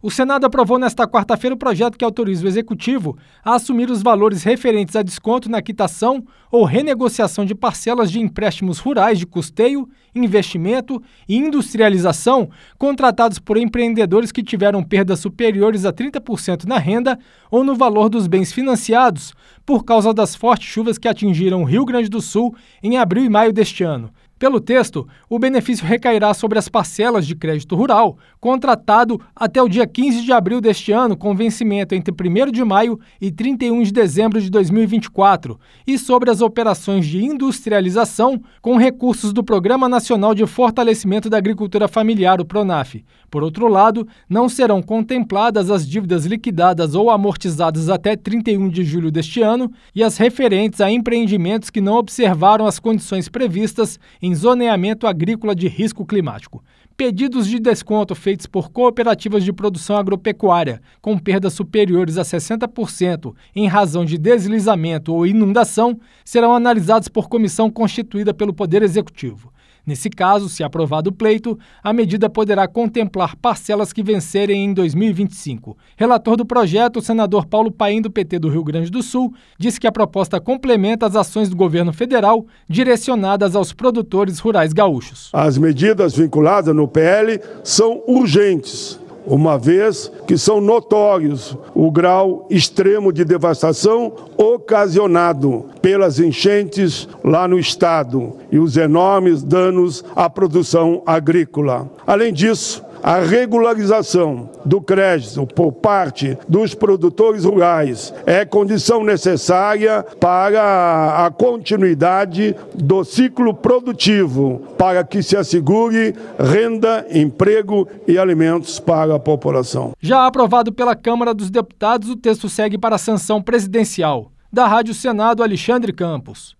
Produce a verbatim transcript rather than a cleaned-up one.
O Senado aprovou nesta quarta-feira o projeto que autoriza o Executivo a assumir os valores referentes a desconto na quitação ou renegociação de parcelas de empréstimos rurais de custeio, investimento e industrialização contratados por empreendedores que tiveram perdas superiores a trinta por cento na renda ou no valor dos bens financiados por causa das fortes chuvas que atingiram o Rio Grande do Sul em abril e maio deste ano. Pelo texto, o benefício recairá sobre as parcelas de crédito rural contratado até o dia quinze de abril deste ano, com vencimento entre primeiro de maio e trinta e um de dezembro de dois mil e vinte e quatro, e sobre as operações de industrialização com recursos do Programa Nacional de Fortalecimento da Agricultura Familiar, o PRONAF. Por outro lado, não serão contempladas as dívidas liquidadas ou amortizadas até trinta e um de julho deste ano e as referentes a empreendimentos que não observaram as condições previstas em zoneamento agrícola de risco climático. Pedidos de desconto feitos por cooperativas de produção agropecuária com perdas superiores a sessenta por cento em razão de deslizamento ou inundação serão analisados por comissão constituída pelo Poder Executivo. Nesse caso, se aprovado o pleito, a medida poderá contemplar parcelas que vencerem em dois mil e vinte e cinco. Relator do projeto, o senador Paulo Paim, do P T do Rio Grande do Sul, disse que a proposta complementa as ações do governo federal direcionadas aos produtores rurais gaúchos. As medidas vinculadas no P L são urgentes, uma vez que são notórios o grau extremo de devastação ocasionado pelas enchentes lá no estado e os enormes danos à produção agrícola. Além disso, a regularização do crédito por parte dos produtores rurais é condição necessária para a continuidade do ciclo produtivo, para que se assegure renda, emprego e alimentos para a população. Já aprovado pela Câmara dos Deputados, o texto segue para a sanção presidencial. Da Rádio Senado, Alexandre Campos.